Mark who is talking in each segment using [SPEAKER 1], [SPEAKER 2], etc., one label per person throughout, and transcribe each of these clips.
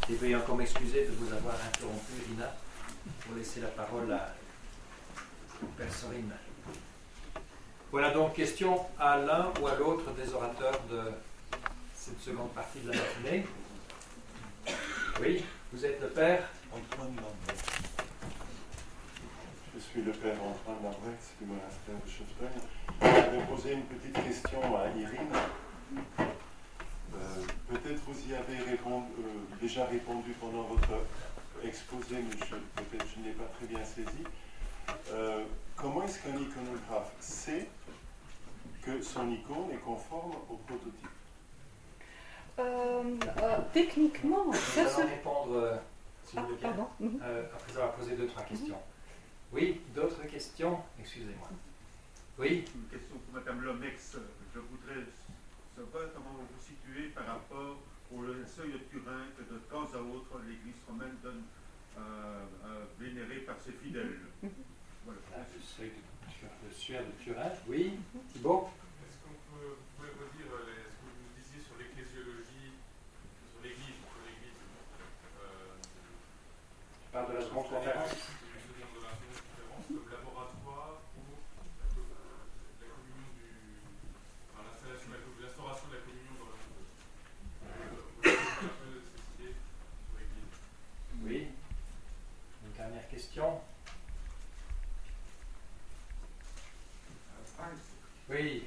[SPEAKER 1] Et veuillez encore m'excuser de vous avoir interrompu, Rina, pour laisser la parole à Père Sorine. Voilà donc question à l'un ou à l'autre des orateurs de cette seconde partie de la matinée. Oui, vous êtes le Père
[SPEAKER 2] Antoine Lambrecht. Je suis le Père Antoine Lambrecht du monastère de Schöftern. Je vais poser une petite question à Irine. Peut-être vous y avez déjà répondu pendant votre exposé, mais peut-être je ne l'ai pas très bien saisi. Comment est-ce qu'un iconographe sait que son icône est conforme au prototype?
[SPEAKER 1] Techniquement, ça se... répondre, si vous voulez bien,
[SPEAKER 3] pardon.
[SPEAKER 1] Après avoir posé 2-3 questions. Oui, d'autres questions? Excusez-moi. Oui.
[SPEAKER 4] Une question pour Madame Lomex. Je voudrais savoir comment vous vous situez par rapport au seuil de Turin que de temps à autre l'Église romaine donne vénéré par ses fidèles. Voilà.
[SPEAKER 1] Le seuil de Turin, oui. Thibault?
[SPEAKER 5] Est-ce que vous pouvez redire ce que vous nous disiez sur l'ecclésiologie, sur l'Église?
[SPEAKER 1] Je parle de la seconde conférence.
[SPEAKER 5] Comme laboratoire pour la communion l'instauration de la communion dans le monde. Vous pouvez un peu de ces idées sur l'Église.
[SPEAKER 1] Oui. Une dernière question. Oui.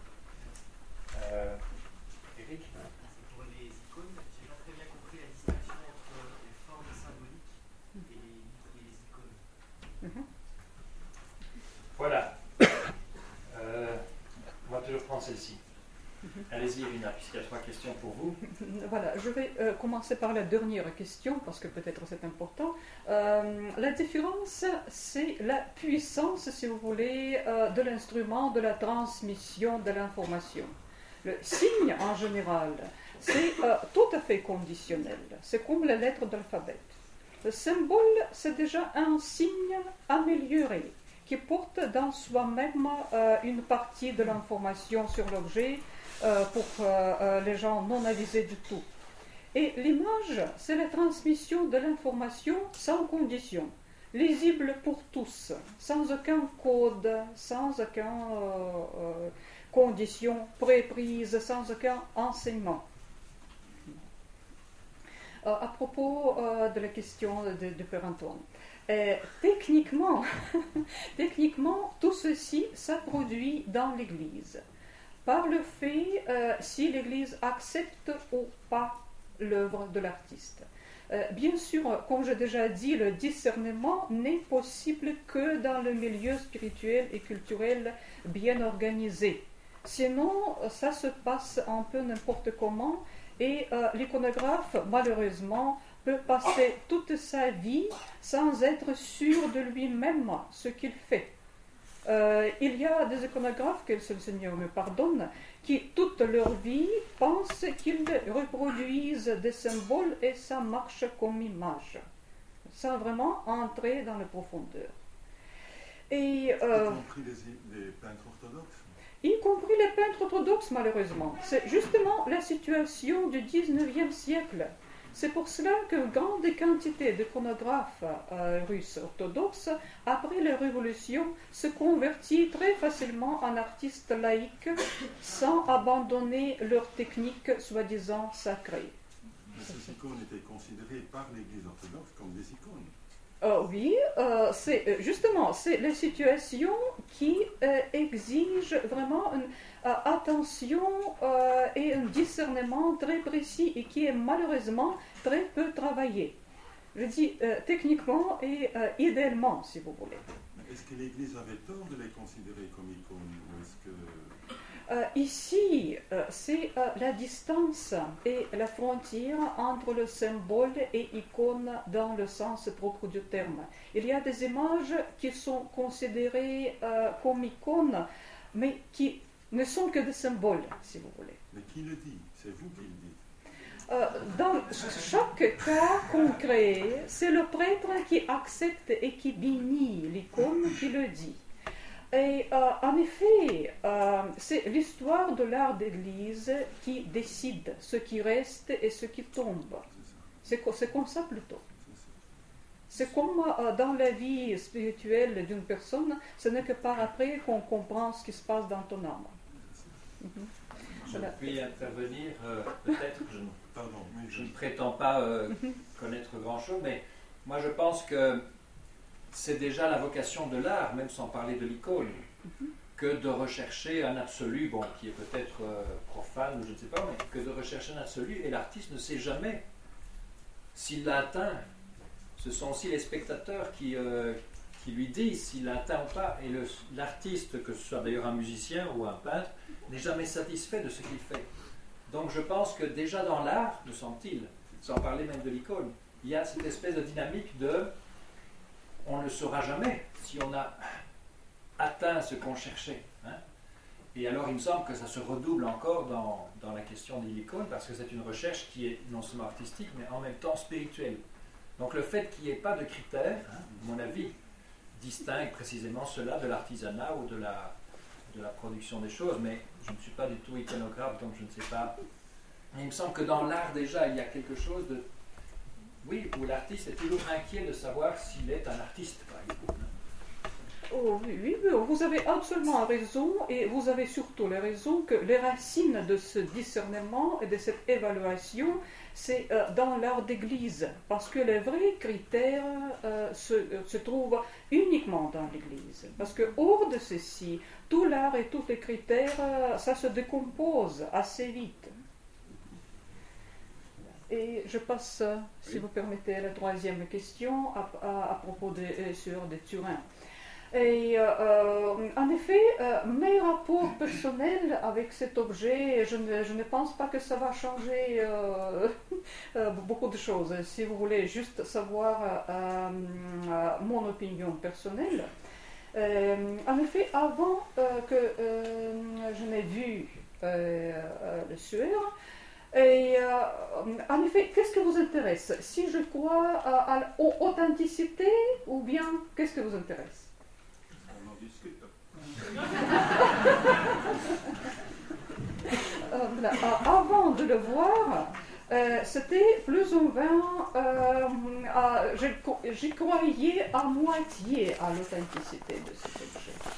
[SPEAKER 1] Eric?
[SPEAKER 6] Pour les icônes, j'ai pas très bien compris la distinction entre les formes symboliques et les icônes.
[SPEAKER 1] Voilà. On va toujours prendre celle-ci. Allez-y, Irina, puisqu'il y a 3 questions pour vous.
[SPEAKER 3] Voilà, je vais commencer par la dernière question, parce que peut-être c'est important. La différence, c'est la puissance, si vous voulez, de l'instrument, de la transmission de l'information. Le signe, en général, c'est tout à fait conditionnel. C'est comme les lettres de l'alphabet. Le symbole, c'est déjà un signe amélioré, qui porte dans soi-même une partie de l'information sur l'objet, pour les gens non avisés du tout. Et l'image, c'est la transmission de l'information sans condition, lisible pour tous, sans aucun code, sans aucune condition préprise, sans aucun enseignement. À propos de la question de Père Antoine, techniquement, tout ceci, ça produit dans l'Église. Par le fait si l'Église accepte ou pas l'œuvre de l'artiste. Bien sûr, comme j'ai déjà dit, le discernement n'est possible que dans le milieu spirituel et culturel bien organisé. Sinon, ça se passe un peu n'importe comment et l'iconographe, malheureusement, peut passer toute sa vie sans être sûr de lui-même ce qu'il fait. Il y a des iconographes, que le Seigneur me pardonne, qui toute leur vie pensent qu'ils reproduisent des symboles et ça marche comme image. Ça vraiment entrer dans les profondeurs. Et,
[SPEAKER 2] y compris les peintres orthodoxes?
[SPEAKER 3] Y compris les peintres orthodoxes, malheureusement. C'est justement la situation du 19e siècle. C'est pour cela qu'une grande quantité d'iconographes russes orthodoxes, après la Révolution, se convertit très facilement en artistes laïcs sans abandonner leur technique soi-disant sacrée.
[SPEAKER 2] Mais ces icônes étaient considérées par l'Église orthodoxe comme des icônes.
[SPEAKER 3] Oui, c'est la situation qui exige vraiment une attention et un discernement très précis et qui est malheureusement très peu travaillé. Je dis techniquement et idéalement, si vous voulez.
[SPEAKER 2] Est-ce que l'Église avait tort de les considérer comme icônes ou est-ce que...
[SPEAKER 3] Ici, c'est la distance et la frontière entre le symbole et icône dans le sens propre du terme. Il y a des images qui sont considérées comme icônes, mais qui ne sont que des symboles, si vous voulez.
[SPEAKER 2] Mais qui le dit? C'est vous qui le dites.
[SPEAKER 3] Dans chaque cas concret, c'est le prêtre qui accepte et qui bénit l'icône qui le dit. Et en effet, c'est l'histoire de l'art d'église qui décide ce qui reste et ce qui tombe. C'est comme ça plutôt. C'est comme dans la vie spirituelle d'une personne, ce n'est que par après qu'on comprend ce qui se passe dans ton âme.
[SPEAKER 1] Je puis intervenir, peut-être, je ne prétends pas connaître grand-chose, mais moi je pense que c'est déjà la vocation de l'art, même sans parler de l'icône, que de rechercher un absolu, bon, qui est peut-être profane, ou je ne sais pas, mais que de rechercher un absolu, et l'artiste ne sait jamais s'il l'a atteint. Ce sont aussi les spectateurs qui lui disent s'il l'a atteint ou pas, et l'artiste, que ce soit d'ailleurs un musicien ou un peintre, n'est jamais satisfait de ce qu'il fait. Donc je pense que déjà dans l'art, me semble-t-il, sans parler même de l'icône, il y a cette espèce de dynamique de on ne le saura jamais si on a atteint ce qu'on cherchait. Hein. Et alors il me semble que ça se redouble encore dans la question de l'icône, parce que c'est une recherche qui est non seulement artistique, mais en même temps spirituelle. Donc le fait qu'il n'y ait pas de critères, hein, à mon avis, distingue précisément cela de l'artisanat ou de la production des choses, mais je ne suis pas du tout iconographe, donc je ne sais pas. Mais il me semble que dans l'art déjà, il y a quelque chose de... Oui, où l'artiste est toujours inquiet de savoir s'il est un artiste, par exemple.
[SPEAKER 3] Oh, oui, vous avez absolument raison, et vous avez surtout la raison que les racines de ce discernement et de cette évaluation, c'est dans l'art d'église, parce que les vrais critères se trouvent uniquement dans l'église. Parce que hors de ceci, tout l'art et tous les critères, ça se décompose assez vite. Et je passe, si vous permettez, à la troisième question à propos des sœurs de Turin. Et en effet, mes rapports personnels avec cet objet, je ne pense pas que ça va changer beaucoup de choses. Si vous voulez juste savoir mon opinion personnelle, en effet, avant que je n'ai vu le suaire, et en effet, qu'est-ce qui vous intéresse? Si je crois à l'authenticité ou bien qu'est-ce qui vous intéresse?
[SPEAKER 4] On en discute.
[SPEAKER 3] Avant de le voir, c'était plus ou moins, j'y croyais à moitié à l'authenticité de cet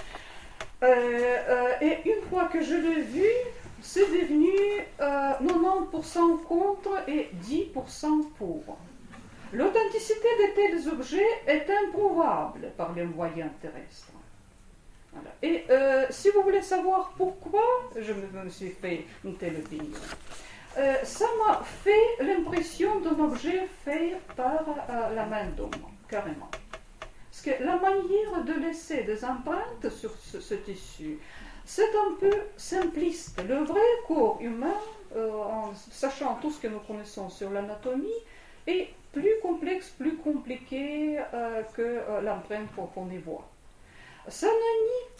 [SPEAKER 3] objet. Et une fois que je l'ai vu, c'est devenu 90% contre et 10% pour. L'authenticité de tels objets est improuvable par les moyens terrestres. Voilà. Et si vous voulez savoir pourquoi je me suis fait une telle opinion, ça m'a fait l'impression d'un objet fait par la main d'homme, carrément. Parce que la manière de laisser des empreintes sur ce tissu, c'est un peu simpliste. Le vrai corps humain, en sachant tout ce que nous connaissons sur l'anatomie, est plus complexe, plus compliqué que l'empreinte qu'on y voit. Ça ne nie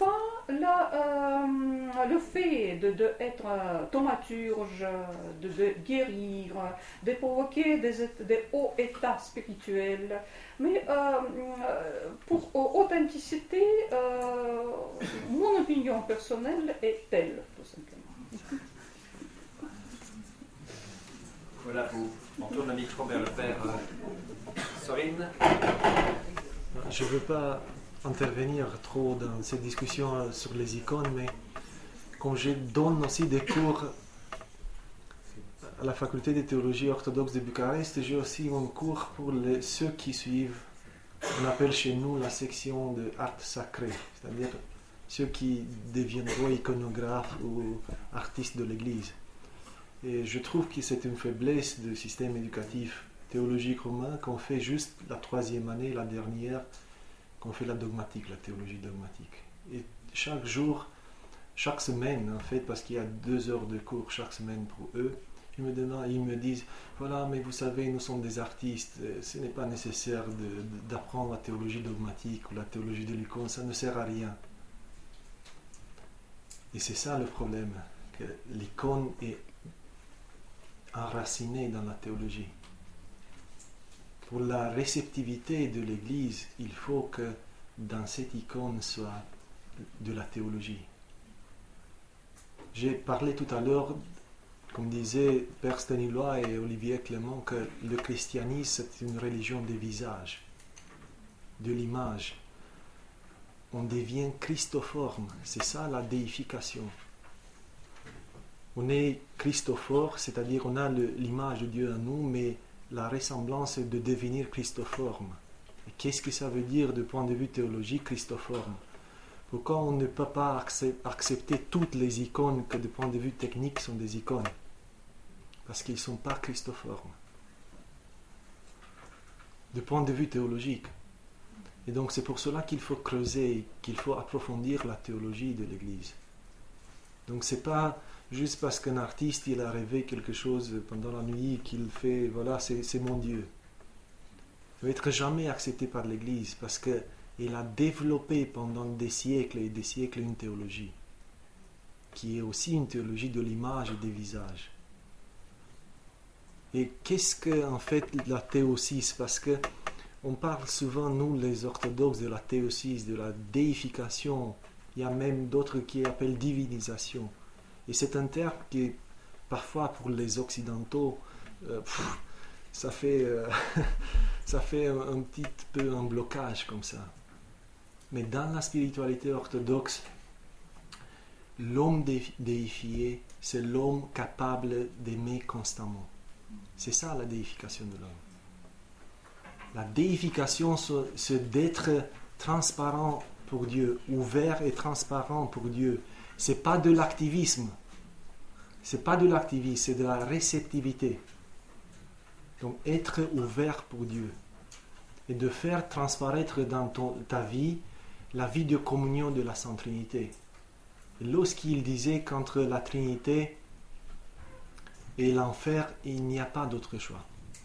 [SPEAKER 3] pas le fait d'être thaumaturge, de guérir, de provoquer des hauts états spirituels. Mais pour authenticité, mon opinion personnelle est telle, tout simplement.
[SPEAKER 1] Voilà, on tourne le micro vers le père Sorine.
[SPEAKER 7] Je ne veux pas intervenir trop dans cette discussion sur les icônes, mais comme je donne aussi des cours à la faculté de théologie orthodoxe de Bucarest, j'ai aussi un cours pour ceux qui suivent, on appelle chez nous la section de art sacré, c'est-à-dire ceux qui deviendront iconographes ou artistes de l'Église. Et je trouve que c'est une faiblesse du système éducatif théologique romain qu'on fait juste la troisième année, la dernière, qu'on fait la dogmatique, la théologie dogmatique. Et chaque jour, chaque semaine en fait, parce qu'il y a 2 heures de cours chaque semaine pour eux, ils me disent, voilà, mais vous savez, nous sommes des artistes, ce n'est pas nécessaire d'apprendre la théologie dogmatique ou la théologie de l'icône, ça ne sert à rien. Et c'est ça le problème, que l'icône est enracinée dans la théologie. Pour la réceptivité de l'Église, il faut que dans cette icône soit de la théologie. J'ai parlé tout à l'heure comme disaient Père Stanislas et Olivier Clément, que le christianisme c'est une religion des visages, de l'image. On devient christoforme, c'est ça la déification. On est christophore, c'est-à-dire on a l'image de Dieu en nous, mais la ressemblance est de devenir christoforme. Et qu'est-ce que ça veut dire du point de vue théologique, christoforme? Pourquoi on ne peut pas accepter toutes les icônes que du point de vue technique sont des icônes? Parce qu'ils ne sont pas christoformes. Du point de vue théologique. Et donc c'est pour cela qu'il faut creuser, qu'il faut approfondir la théologie de l'Église. Donc c'est pas juste parce qu'un artiste il a rêvé quelque chose pendant la nuit qu'il fait, voilà, c'est mon Dieu. Il ne va être jamais accepté par l'Église parce qu'il a développé pendant des siècles et des siècles une théologie qui est aussi une théologie de l'image et des visages. Et qu'est-ce que en fait la théosis? Parce que on parle souvent, nous les orthodoxes, de la théosis, de la déification. Il y a même d'autres qui appellent divinisation. Et c'est un terme qui, parfois, pour les occidentaux, ça fait un petit peu un blocage comme ça. Mais dans la spiritualité orthodoxe, l'homme déifié, c'est l'homme capable d'aimer constamment. C'est ça la déification de l'homme. La déification, c'est d'être transparent pour Dieu, ouvert et transparent pour Dieu. C'est pas de l'activisme. C'est pas de l'activisme, c'est de la réceptivité. Donc être ouvert pour Dieu et de faire transparaître dans ta vie la vie de communion de la Sainte Trinité. Et lorsqu'il disait qu'entre la Trinité et l'enfer, il n'y a pas d'autre choix.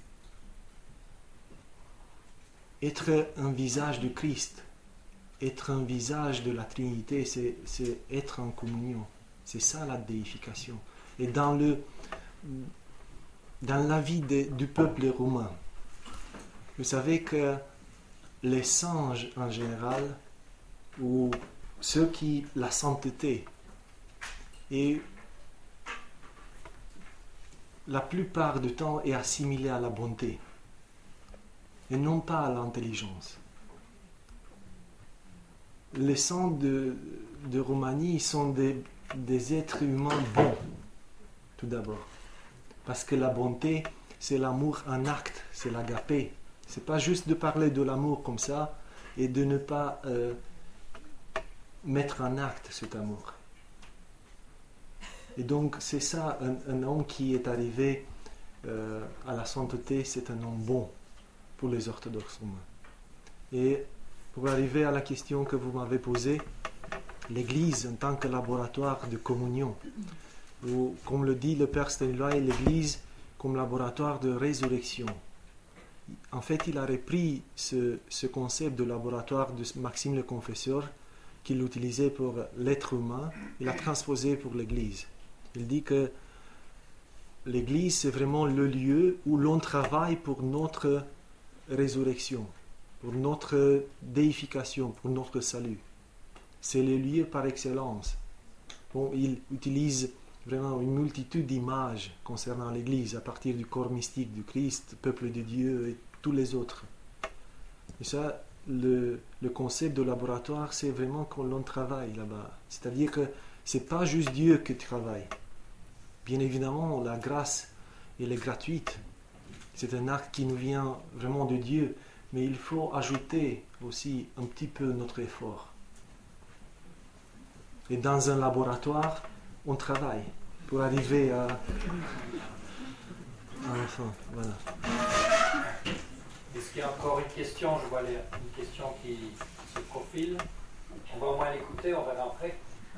[SPEAKER 7] Être un visage de Christ, être un visage de la Trinité, c'est être en communion. C'est ça la déification. Et dans la vie du peuple romain, vous savez que les saints en général, ou ceux qui la sainteté, et la plupart du temps est assimilée à la bonté, et non pas à l'intelligence. Les saints de Roumanie sont des êtres humains bons, tout d'abord. Parce que la bonté, c'est l'amour en acte, c'est l'agapé. C'est pas juste de parler de l'amour comme ça et de ne pas mettre en acte cet amour. Et donc c'est ça, un homme qui est arrivé à la sainteté, c'est un homme bon pour les orthodoxes romains. Et pour arriver à la question que vous m'avez posée, l'Église en tant que laboratoire de communion, ou comme le dit le Père Stanislas, l'Église comme laboratoire de résurrection. En fait, il a repris ce concept de laboratoire de Maxime le Confesseur, qu'il utilisait pour l'être humain, il l'a transposé pour l'Église. Il dit que l'Église, c'est vraiment le lieu où l'on travaille pour notre résurrection, pour notre déification, pour notre salut. C'est le lieu par excellence. Bon, il utilise vraiment une multitude d'images concernant l'Église, à partir du corps mystique du Christ, peuple de Dieu et tous les autres. Et ça, le concept de laboratoire, c'est vraiment qu'on l'on travaille là-bas. C'est-à-dire que c'est pas juste Dieu qui travaille. Bien évidemment, la grâce, elle est gratuite. C'est un acte qui nous vient vraiment de Dieu. Mais il faut ajouter aussi un petit peu notre effort. Et dans un laboratoire, on travaille pour arriver à la fin. Voilà.
[SPEAKER 1] Est-ce qu'il y a encore une question? Je vois une question qui se profile. On va au moins l'écouter, on verra après.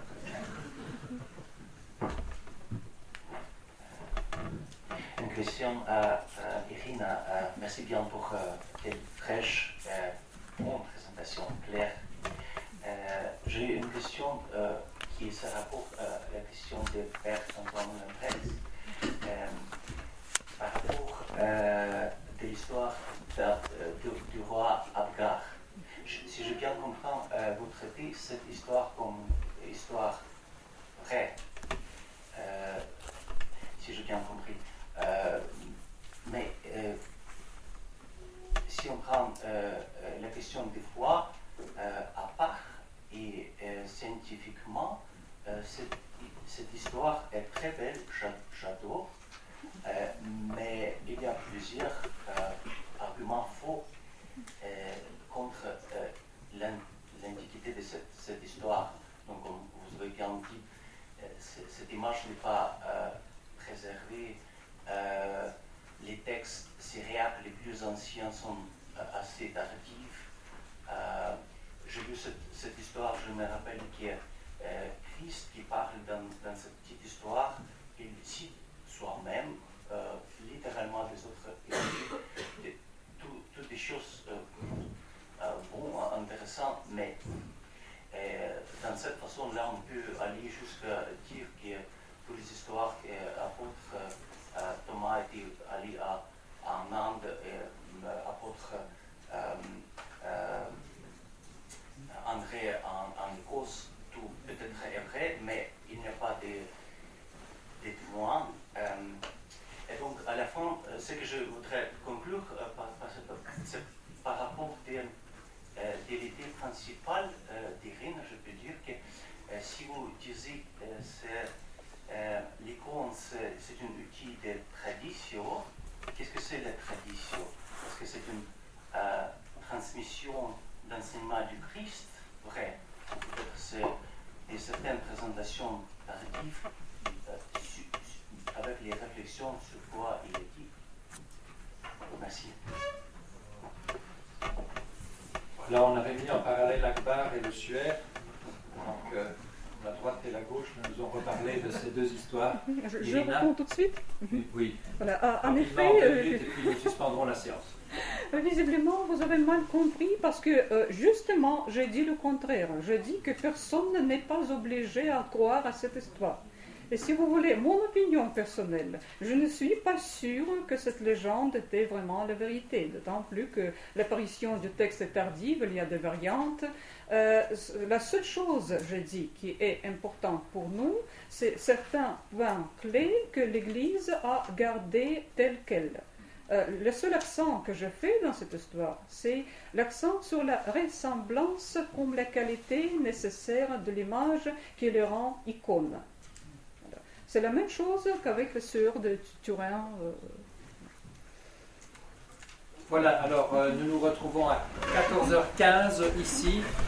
[SPEAKER 8] Une question à Irina. Merci bien pour quelle fraîche, bonne présentation, claire. J'ai une question qui se rapporte à la question de Père Antoine Lemprez par rapport de l'histoire du roi Abgar. Si je bien comprends, vous traitez cette histoire comme une histoire vraie. Si je la question des foi à part et scientifiquement, cette histoire est très belle, j'adore, mais il y a plusieurs arguments faux contre l'antiquité de cette histoire. Donc, comme vous avez bien dit, cette image n'est pas préservée. Les textes syriaques les plus anciens sont assez tardifs. J'ai vu cette histoire, je me rappelle qu'il y a Christ qui parle dans cette petite histoire, il cite soi-même littéralement des autres écrits, toutes des choses intéressantes, mais dans cette façon-là, on peut aller jusqu'à dire que toutes les histoires que l'apôtre Thomas était allé en Inde, et l'apôtre André en Écosse, tout peut-être est vrai, mais il n'y a pas de témoins. Et donc, à la fin, ce que je voudrais conclure, c'est par rapport de l'idée principale d'Irine, je peux dire que si vous disiez l'icône, c'est un outil de tradition, qu'est-ce que c'est la tradition? Est-ce que c'est une transmission d'enseignement du Christ? Vrai. Peut-être c'est certaines présentations tardives avec les réflexions sur quoi il est dit. Merci.
[SPEAKER 1] Là, on avait mis en parallèle l'Akbar et le Suaire. Donc, la droite et la gauche nous ont reparlé de ces deux histoires.
[SPEAKER 3] Je réponds tout de suite.
[SPEAKER 1] Oui.
[SPEAKER 3] Voilà. En
[SPEAKER 1] Rapidement,
[SPEAKER 3] effet,
[SPEAKER 1] et puis nous suspendrons la séance.
[SPEAKER 3] Visiblement, vous avez mal compris parce que justement, j'ai dit le contraire. Je dis que personne n'est pas obligé à croire à cette histoire. Et si vous voulez mon opinion personnelle, je ne suis pas sûre que cette légende était vraiment la vérité, d'autant plus que l'apparition du texte est tardive, il y a des variantes. La seule chose, je dis, qui est importante pour nous, c'est certains points clés que l'Église a gardés tels quels. Le seul accent que je fais dans cette histoire, c'est l'accent sur la ressemblance comme la qualité nécessaire de l'image qui le rend icône. C'est la même chose qu'avec les sœurs de Turin.
[SPEAKER 1] Voilà, alors nous nous retrouvons à 14h15 ici.